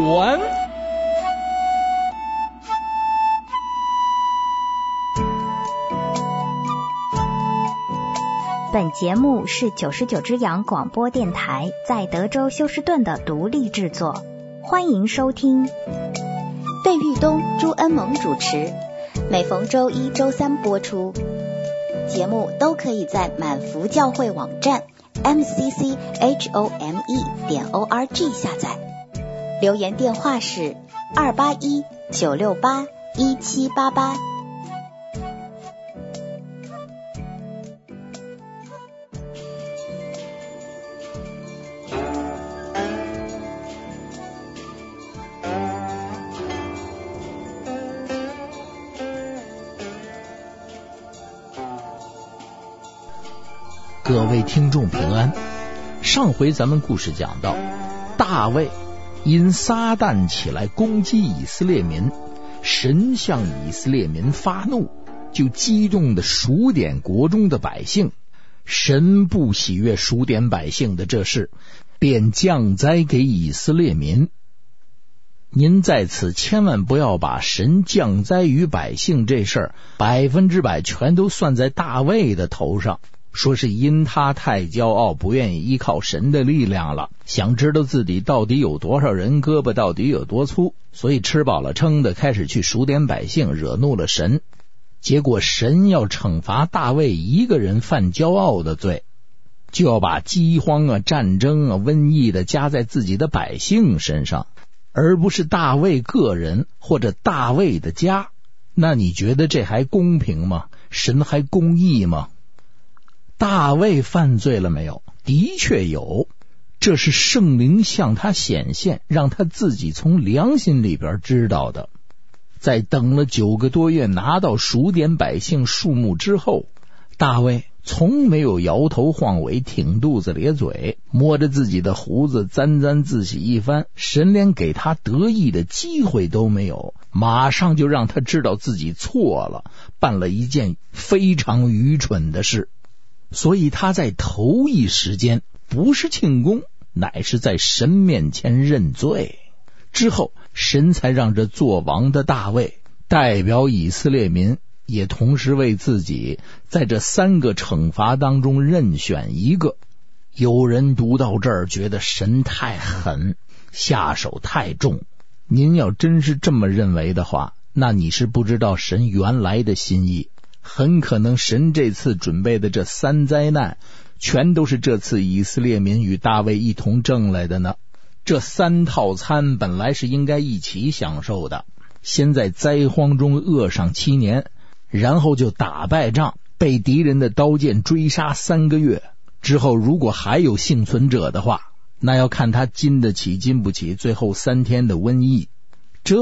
完。 本节目是99只羊广播电台在德州休斯顿的独立制作，欢迎收听。 费玉东、朱恩萌主持，每逢周一、周三播出。节目都可以在满福教会网站 mcchome.org 下载。留言电话是281-968-1788。 各位听众平安。上回咱们故事讲到，大卫因撒旦起来攻击以色列民，神向以色列民发怒，就激动地数点国中的百姓。神不喜悦数点百姓的这事，便降灾给以色列民。您在此千万不要把神降灾于百姓这事100%全都算在大卫的头上，说是因他太骄傲，不愿意依靠神的力量了，想知道自己到底有多少人，胳膊到底有多粗，所以吃饱了撑的开始去数点百姓，惹怒了神。结果神要惩罚大卫一个人犯骄傲的罪，就要把饥荒啊、战争啊、瘟疫的加在自己的百姓身上，而不是大卫个人或者大卫的家。那你觉得这还公平吗？神还公义吗？大卫犯罪了没有？的确有，这是圣灵向他显现，让他自己从良心里边知道的。在等了9个多月拿到数点百姓数目之后，大卫从没有摇头晃尾、挺肚子咧嘴，摸着自己的胡子沾沾自喜一番，神连给他得意的机会都没有，马上就让他知道自己错了，办了一件非常愚蠢的事。所以他在头一时间不是庆功，乃是在神面前认罪。之后神才让这做王的大卫代表以色列民，也同时为自己在这3个惩罚当中任选一个。有人读到这儿觉得神太狠，下手太重。您要真是这么认为的话，那你是不知道神原来的心意。很可能神这次准备的这3灾难，全都是这次以色列民与大卫一同挣来的呢。这3套餐本来是应该一起享受的，先在灾荒中饿上7年，然后就打败仗，被敌人的刀剑追杀3个月，之后如果还有幸存者的话，那要看他经得起经不起最后3天的瘟疫。这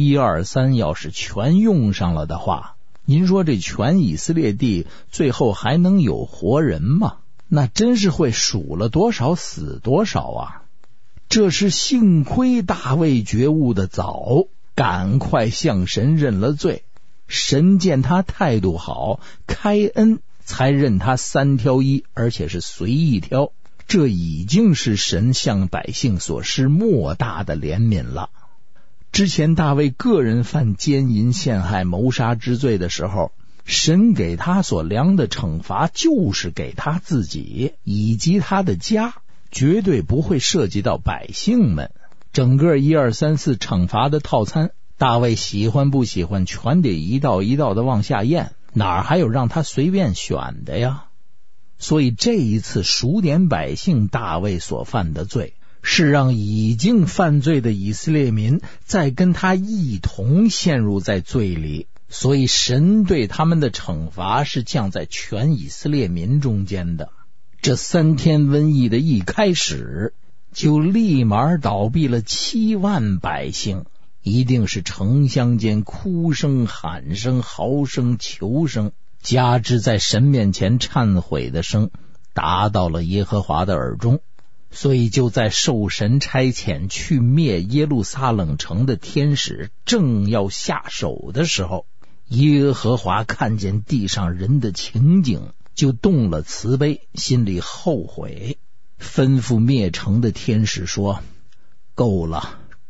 1、2、3要是全用上了的话，您说这全以色列地最后还能有活人吗？那真是会数了多少死多少啊！这是幸亏大卫觉悟的早，赶快向神认了罪。神见他态度好，开恩，才认他3挑1，而且是随意挑。这已经是神向百姓所施莫大的怜悯了。之前大卫个人犯奸淫、陷害、谋杀之罪的时候，神给他所量的惩罚就是给他自己以及他的家，绝对不会涉及到百姓们。整个1、2、3、4惩罚的套餐，大卫喜欢不喜欢全得一道一道的往下咽，哪还有让他随便选的呀？所以这一次数点百姓大卫所犯的罪，是让已经犯罪的以色列民再跟他一同陷入在罪里，所以神对他们的惩罚是降在全以色列民中间的。这3天瘟疫的一开始，就立马倒闭了7万百姓，一定是城乡间哭声、喊声、嚎声、求声，加之在神面前忏悔的声，达到了耶和华的耳中。所以就在受神差遣去灭耶路撒冷城的天使正要下手的时候，耶和华看见地上人的情景，就动了慈悲，心里后悔，吩咐灭城的天使说：够了，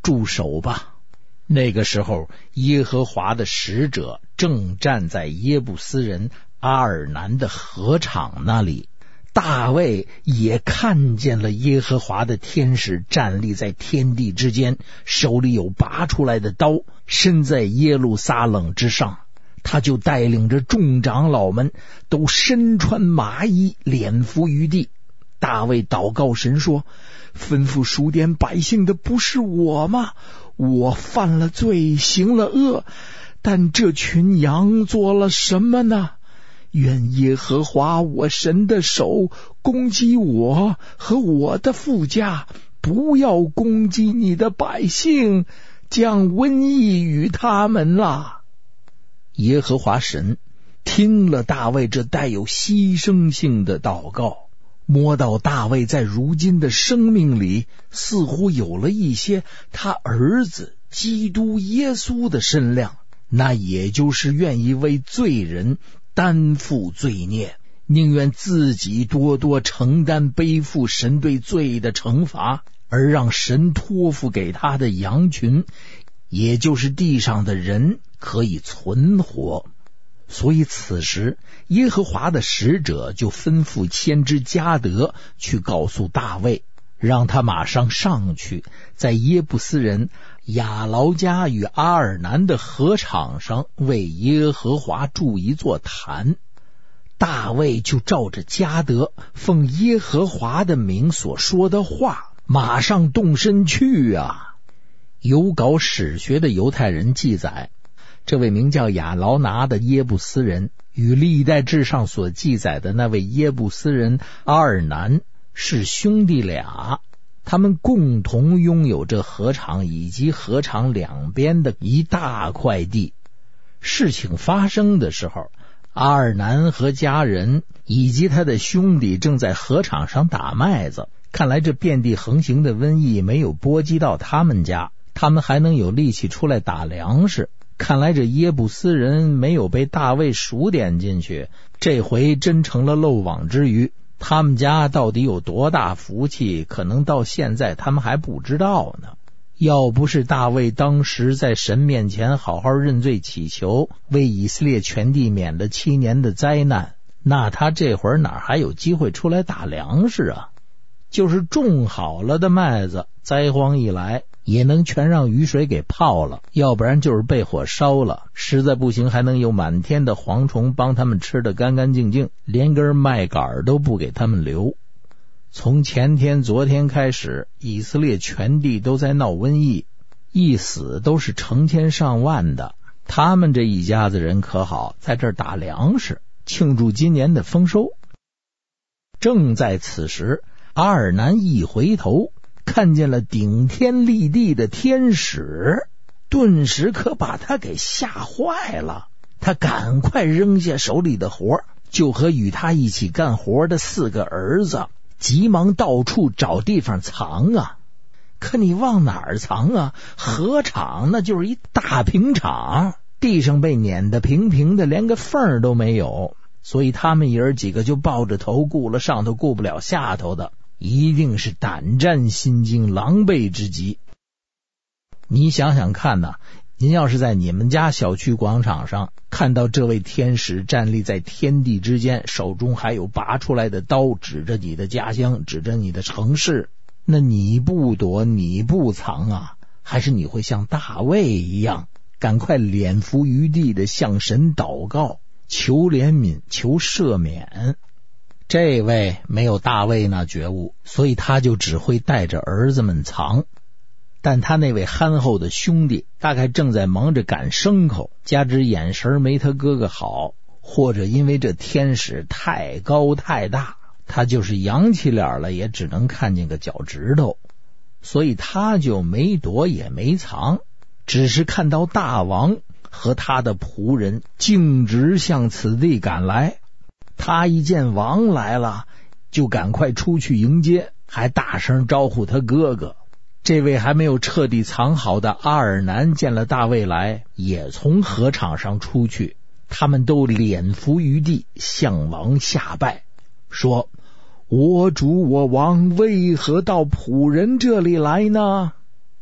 住手吧。那个时候，耶和华的使者正站在耶布斯人阿尔南的禾场那里。大卫也看见了耶和华的天使站立在天地之间，手里有拔出来的刀，身在耶路撒冷之上。他就带领着众长老们都身穿麻衣，脸伏于地。大卫祷告神说，吩咐数点百姓的不是我吗？我犯了罪，行了恶，但这群羊做了什么呢？愿耶和华我神的手攻击我和我的父家，不要攻击你的百姓，将瘟疫与他们了。耶和华神听了大卫这带有牺牲性的祷告，摸到大卫在如今的生命里似乎有了一些他儿子基督耶稣的身量，那也就是愿意为罪人担负罪孽，宁愿自己多多承担背负神对罪的惩罚，而让神托付给他的羊群，也就是地上的人可以存活。所以此时耶和华的使者就吩咐先知迦得去告诉大卫，让他马上上去，在耶布斯人亚劳家与阿尔南的禾场上为耶和华筑一座坛。大卫就照着迦得奉耶和华的名所说的话，马上动身去啊。有搞史学的犹太人记载，这位名叫亚劳拿的耶布斯人与历代志上所记载的那位耶布斯人阿尔南是兄弟俩，他们共同拥有这禾场以及禾场两边的一大块地。事情发生的时候，阿尔南和家人以及他的兄弟正在禾场上打麦子，看来这遍地横行的瘟疫没有波及到他们家，他们还能有力气出来打粮食。看来这耶布斯人没有被大卫数点进去，这回真成了漏网之鱼。他们家到底有多大福气，可能到现在他们还不知道呢。要不是大卫当时在神面前好好认罪祈求，为以色列全地免了7年的灾难，那他这会儿哪还有机会出来打粮食啊？就是种好了的麦子，灾荒一来也能全让雨水给泡了，要不然就是被火烧了，实在不行还能有满天的蝗虫帮他们吃得干干净净，连根麦秆都不给他们留。从前天昨天开始，以色列全地都在闹瘟疫，一死都是成千上万的。他们这一家子人可好，在这儿打粮食庆祝今年的丰收。正在此时，阿尔南一回头看见了顶天立地的天使，顿时可把他给吓坏了。他赶快扔下手里的活，就和与他一起干活的4个儿子急忙到处找地方藏啊。可你往哪儿藏啊？禾场那就是一大平场，地上被碾得平平的，连个缝都没有，所以他们爷儿几个就抱着头顾了上头顾不了下头的，一定是胆战心惊，狼狈之极。你想想看呐，您要是在你们家小区广场上看到这位天使站立在天地之间，手中还有拔出来的刀，指着你的家乡，指着你的城市，那你不躲你不藏啊？还是你会像大卫一样，赶快脸伏于地的向神祷告，求怜悯，求赦免？这位没有大卫那觉悟，所以他就只会带着儿子们藏。但他那位憨厚的兄弟大概正在忙着赶牲口，加之眼神没他哥哥好，或者因为这天使太高太大，他就是扬起脸了也只能看见个脚趾头，所以他就没躲也没藏，只是看到大王和他的仆人径直向此地赶来。他一见王来了，就赶快出去迎接，还大声招呼他哥哥。这位还没有彻底藏好的阿尔南见了大卫来，也从禾场上出去，他们都脸伏于地向王下拜，说：我主我王为何到仆人这里来呢？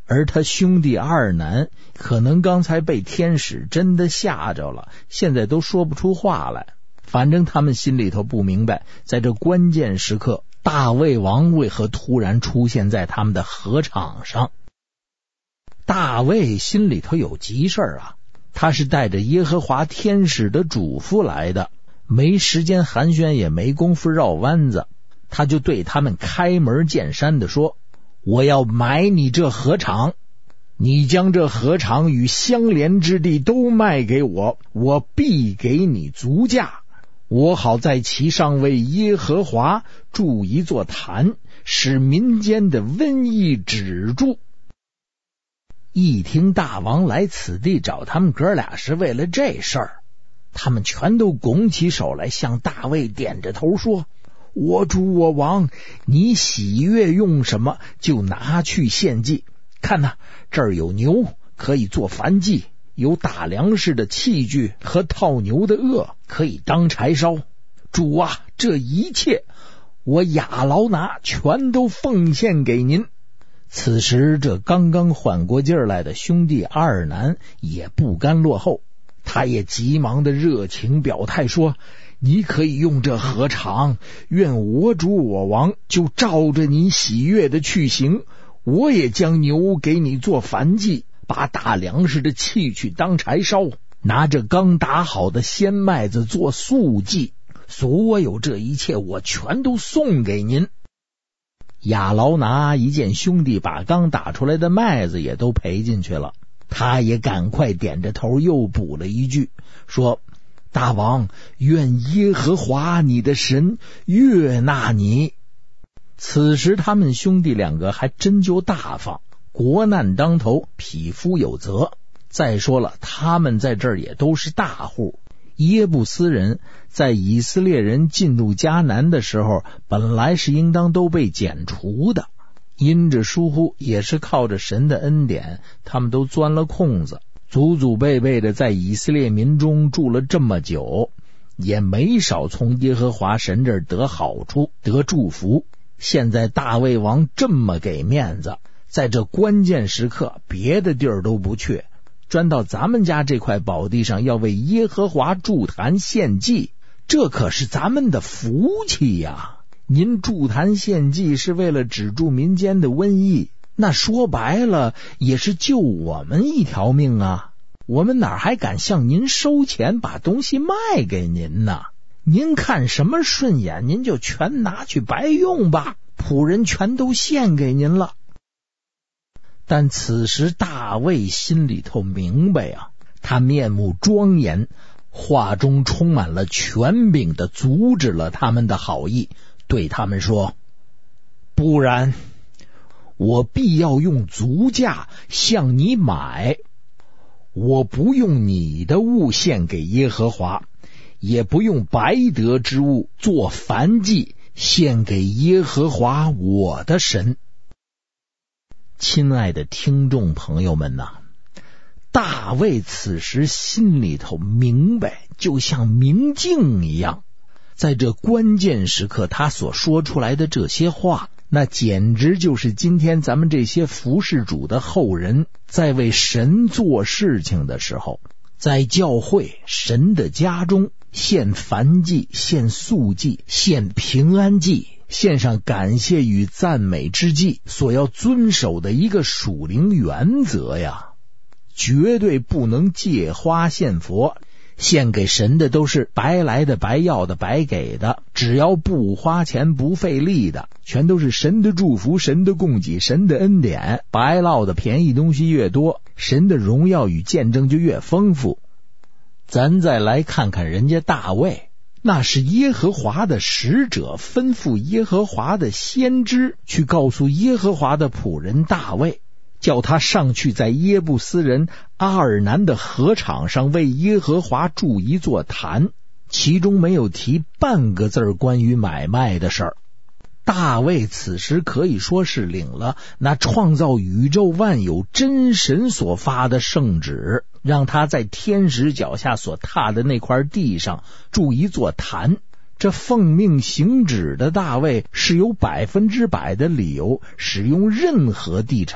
而他兄弟二男可能刚才被天使真的吓着了，现在都说不出话来。反正他们心里头不明白，在这关键时刻，大卫王为何突然出现在他们的禾场上。大卫心里头有急事啊，他是带着耶和华天使的嘱咐来的，没时间寒暄，也没工夫绕弯子，他就对他们开门见山地说，我要买你这禾场，你将这禾场与相连之地都卖给我，我必给你足价，我好在其上为耶和华筑一座坛，使民间的瘟疫止住。一听大王来此地找他们哥俩是为了这事儿，他们全都拱起手来，向大卫点着头说，我主我王，你喜悦用什么就拿去献祭。看哪，这儿有牛可以做燔祭，有打粮食的器具和套牛的轭可以当柴烧。主啊，这一切我亚劳拿全都奉献给您。此时这刚刚缓过劲儿来的兄弟二男也不甘落后，他也急忙的热情表态说，你可以用这禾场，愿我主我王就照着你喜悦的去行，我也将牛给你做燔祭，把打粮食的器具当柴烧，拿着刚打好的鲜麦子做素祭，所有这一切我全都送给您。亚劳拿一见兄弟把刚打出来的麦子也都赔进去了，他也赶快点着头又补了一句，说，大王，愿耶和华你的神悦纳你。此时他们兄弟两个还真就大方，国难当头，匹夫有责。再说了，他们在这儿也都是大户，耶布斯人在以色列人进入迦南的时候，本来是应当都被剪除的，因着疏忽，也是靠着神的恩典，他们都钻了空子，祖祖辈辈的在以色列民中住了这么久，也没少从耶和华神这儿得好处，得祝福。现在大卫王这么给面子，在这关键时刻别的地儿都不去，专到咱们家这块宝地上要为耶和华筑坛献祭，这可是咱们的福气呀！您筑坛献祭是为了止住民间的瘟疫，那说白了也是救我们一条命啊！我们哪还敢向您收钱把东西卖给您呢？您看什么顺眼您就全拿去白用吧，仆人全都献给您了。但此时大卫心里头明白啊，他面目庄严，话中充满了权柄的阻止了他们的好意，对他们说，不然我必要用足价向你买，我不用你的物献给耶和华，也不用白得之物做燔祭献给耶和华我的神。亲爱的听众朋友们呐，大卫此时心里头明白，就像明镜一样，在这关键时刻他所说出来的这些话，那简直就是今天咱们这些服侍主的后人在为神做事情的时候，在教会神的家中献燔祭、献素祭、献平安祭，献上感谢与赞美之祭所要遵守的一个属灵原则呀，绝对不能借花献佛，献给神的都是白来的、白要的、白给的，只要不花钱不费力的，全都是神的祝福、神的供给、神的恩典，白落的便宜东西越多，神的荣耀与见证就越丰富。咱再来看看人家大卫，那是耶和华的使者，吩咐耶和华的先知去告诉耶和华的仆人大卫，叫他上去在耶布斯人阿尔南的禾场上为耶和华筑一座坛，其中没有提半个字关于买卖的事儿。大卫此时可以说是领了那创造宇宙万有真神所发的圣旨，让他在天使脚下所踏的那块地上筑一座坛。这奉命行旨的大卫是有100%的理由使用任何地产，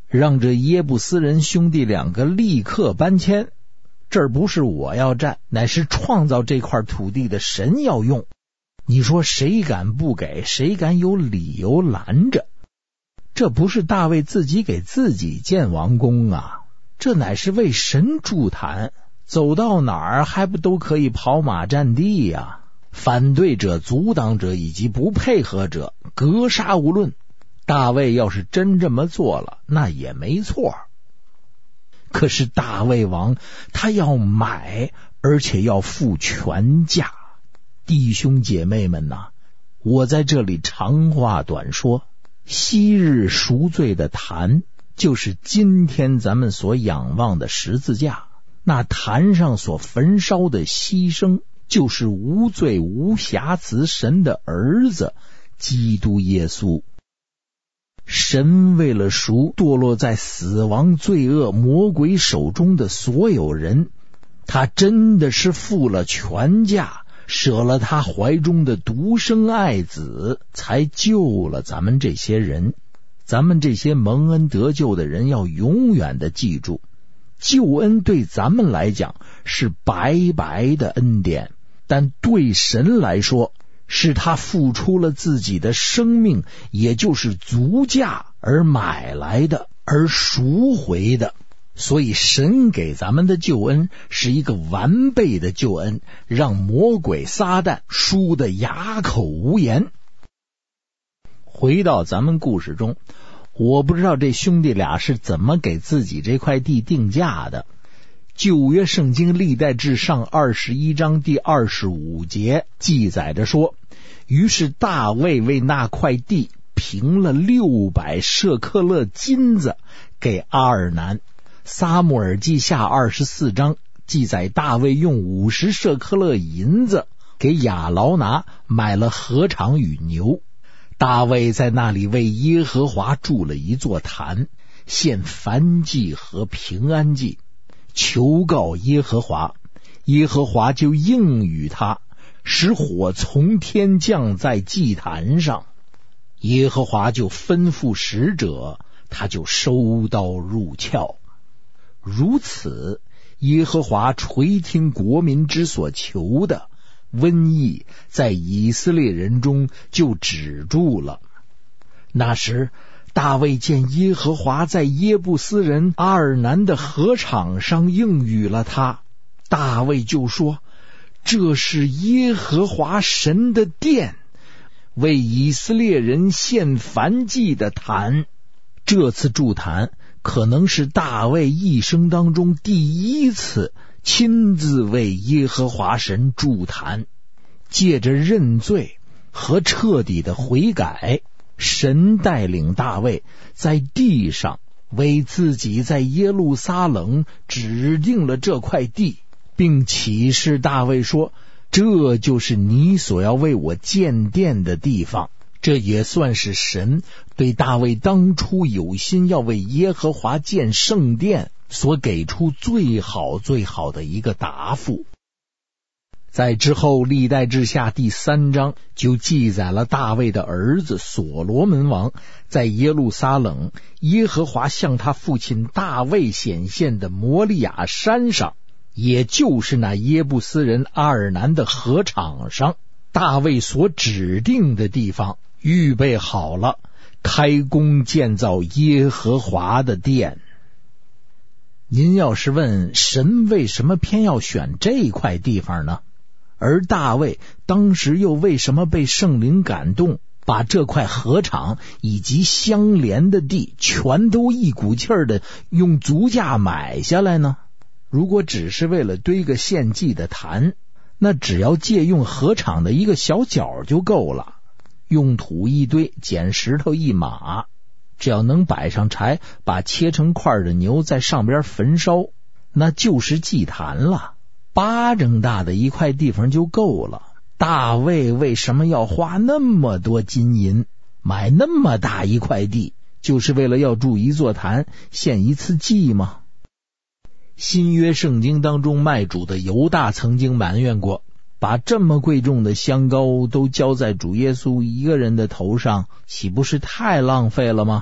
让这耶布斯人兄弟两个立刻搬迁。这儿不是我要占，乃是创造这块土地的神要用。你说谁敢不给？谁敢有理由拦着？这不是大卫自己给自己建王宫啊，这乃是为神筑坛，走到哪儿还不都可以跑马占地呀？反对者、阻挡者以及不配合者，格杀无论。大卫要是真这么做了，那也没错。可是大卫王他要买，而且要付全价。弟兄姐妹们呐，我在这里长话短说，昔日赎罪的坛，就是今天咱们所仰望的十字架。那坛上所焚烧的牺牲，就是无罪无瑕疵神的儿子基督耶稣。神为了赎堕落在死亡罪恶魔鬼手中的所有人，他真的是付了全价，舍了他怀中的独生爱子，才救了咱们这些人。咱们这些蒙恩得救的人要永远的记住，救恩对咱们来讲是白白的恩典，但对神来说是他付出了自己的生命，也就是足价而买来的，而赎回的。所以神给咱们的救恩是一个完备的救恩，让魔鬼撒旦输得哑口无言。回到咱们故事中，我不知道这兄弟俩是怎么给自己这块地定价的。旧约圣经历代志上21章第25节记载着说，于是大卫为那块地平了600舍克勒金子给阿尔南。撒母耳记下24章记载，大卫用50舍克勒银子给亚劳拿买了禾场与牛。大卫在那里为耶和华筑了一座坛，献燔祭和平安祭，求告耶和华，耶和华就应允他，使火从天降在祭坛上。耶和华就吩咐使者，他就收刀入鞘。如此，耶和华垂听国民之所求的，瘟疫在以色列人中就止住了。那时大卫见耶和华在耶布斯人阿尔南的禾场上应允了他，大卫就说，这是耶和华神的殿，为以色列人献燔祭的坛。这次筑坛可能是大卫一生当中第一次亲自为耶和华神筑坛，借着认罪和彻底的悔改，神带领大卫在地上为自己在耶路撒冷指定了这块地，并启示大卫说，这就是你所要为我建殿的地方。这也算是神对大卫当初有心要为耶和华建圣殿所给出最好的一个答复。在之后历代志下第3章就记载了大卫的儿子所罗门王在耶路撒冷耶和华向他父亲大卫显现的摩利亚山上，也就是那耶布斯人阿尔南的禾场上，大卫所指定的地方预备好了，开工建造耶和华的殿。您要是问神为什么偏要选这块地方呢？而大卫当时又为什么被圣灵感动，把这块禾场以及相连的地全都一股气儿的用足价买下来呢？如果只是为了堆个献祭的坛，那只要借用禾场的一个小角就够了，用土一堆，捡石头一码，只要能摆上柴，把切成块的牛在上边焚烧，那就是祭坛了。巴掌大的一块地方就够了。大卫为什么要花那么多金银买那么大一块地，就是为了要筑一座坛，献一次祭吗？新约圣经当中卖主的犹大曾经埋怨过，把这么贵重的香膏都浇在主耶稣一个人的头上，岂不是太浪费了吗？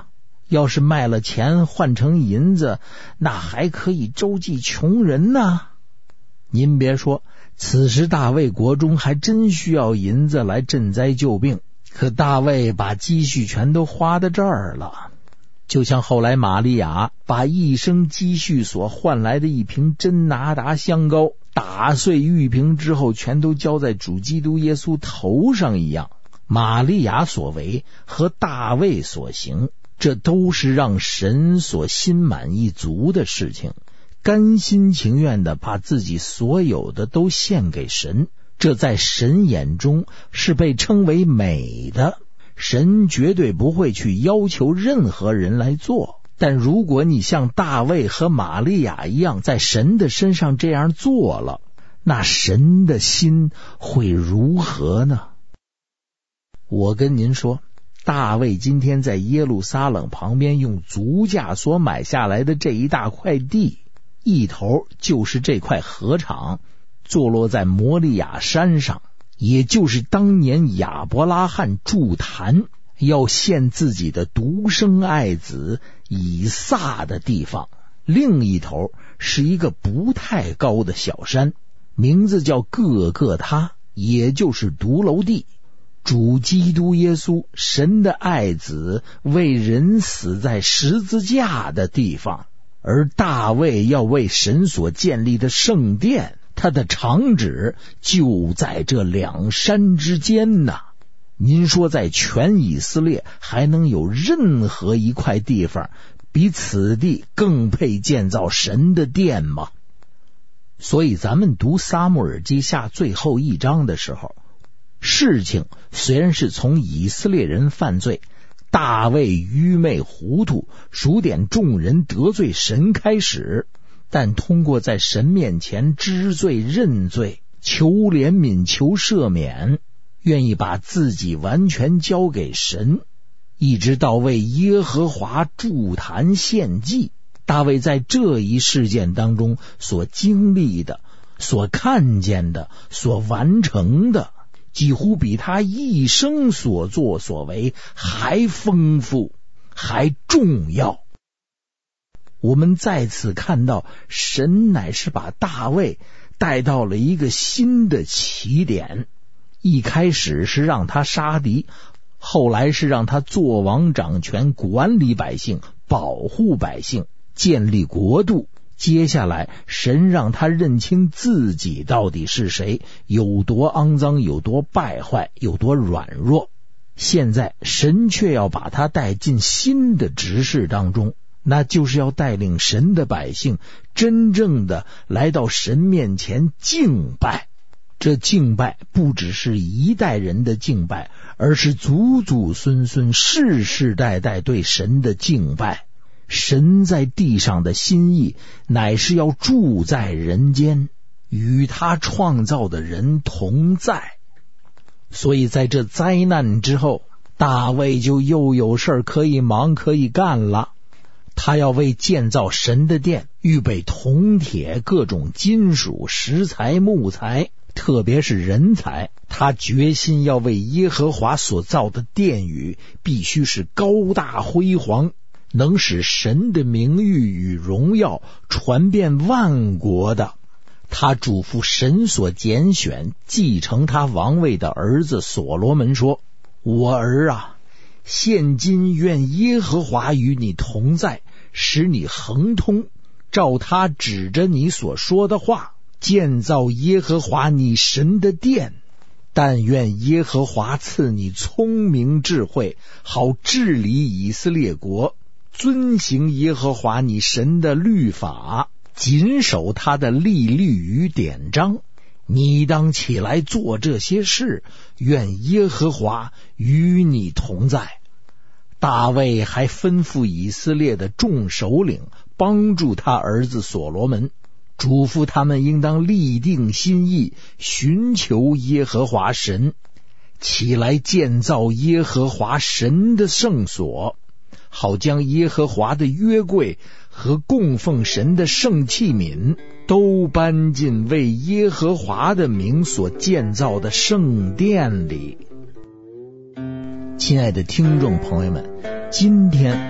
要是卖了钱换成银子，那还可以周济穷人呢。您别说，此时大卫国中还真需要银子来赈灾救病，可大卫把积蓄全都花到这儿了。就像后来玛利亚把一生积蓄所换来的一瓶真拿达香膏打碎玉瓶之后全都浇在主基督耶稣头上一样，玛利亚所为和大卫所行，这都是让神所心满意足的事情，甘心情愿地把自己所有的都献给神，这在神眼中是被称为美的。神绝对不会去要求任何人来做，但如果你像大卫和玛利亚一样在神的身上这样做了，那神的心会如何呢？我跟您说，大卫今天在耶路撒冷旁边用足价所买下来的这一大块地，一头就是这块禾场，坐落在摩利亚山上，也就是当年亚伯拉罕筑坛要献自己的独生爱子以撒的地方。另一头是一个不太高的小山，名字叫各个他，也就是独楼地。主基督耶稣，神的爱子，为人死在十字架的地方。而大卫要为神所建立的圣殿，它的场址就在这两山之间呐。您说在全以色列还能有任何一块地方比此地更配建造神的殿吗？所以咱们读撒母耳记下最后一章的时候，事情虽然是从以色列人犯罪，大卫愚昧糊涂，数点众人得罪神开始，但通过在神面前知罪认罪，求怜悯求赦免，愿意把自己完全交给神，一直到为耶和华筑坛献祭。大卫在这一事件当中所经历的，所看见的，所完成的，几乎比他一生所作所为还丰富，还重要。我们再次看到，神乃是把大卫带到了一个新的起点。一开始是让他杀敌，后来是让他做王掌权，管理百姓，保护百姓，建立国度。接下来神让他认清自己到底是谁，有多肮脏，有多败坏，有多软弱。现在神却要把他带进新的职事当中，那就是要带领神的百姓真正的来到神面前敬拜。这敬拜不只是一代人的敬拜，而是祖祖孙孙世世代代对神的敬拜。神在地上的心意乃是要住在人间，与他创造的人同在。所以在这灾难之后，大卫就又有事可以忙可以干了。他要为建造神的殿预备铜铁各种金属石材木材，特别是人才。他决心要为耶和华所造的殿宇必须是高大辉煌，能使神的名誉与荣耀传遍万国的。他嘱咐神所拣选继承他王位的儿子所罗门说：我儿啊，现今愿耶和华与你同在，使你亨通，照他指着你所说的话，建造耶和华你神的殿。但愿耶和华赐你聪明智慧，好治理以色列国，遵行耶和华你神的律法，谨守他的律例与典章。你当起来做这些事，愿耶和华与你同在。大卫还吩咐以色列的众首领帮助他儿子所罗门，嘱咐他们应当立定心意，寻求耶和华神，起来建造耶和华神的圣所，好将耶和华的约柜和供奉神的圣器皿都搬进为耶和华的名所建造的圣殿里。亲爱的听众朋友们，今天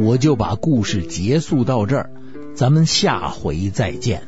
我就把故事结束到这儿，咱们下回再见。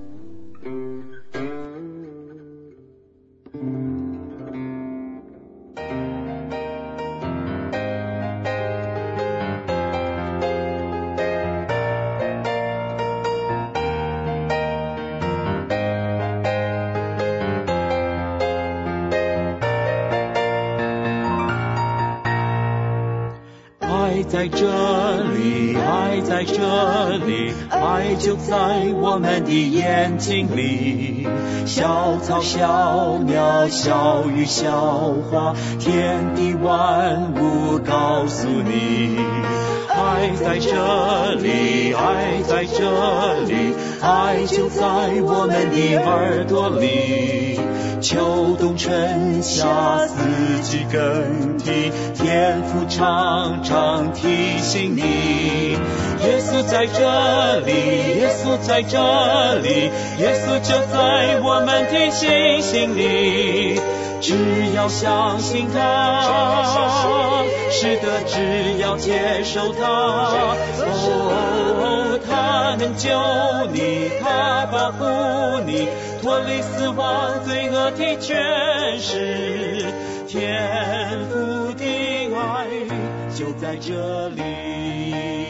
爱在这里，爱在这里，爱就在我们的眼睛里。小草小鸟小鱼小花，天地万物告诉你，爱在这里，爱在这里，爱就在我们的耳朵里。秋冬春夏四季更替，天父常常提醒你，耶稣在这里，耶稣在这里，耶稣就在我们的心里。只要相信他，是的，只要接受他，哦，他能救你，他保护你，脱离死亡罪恶的权势。天父的爱就在这里。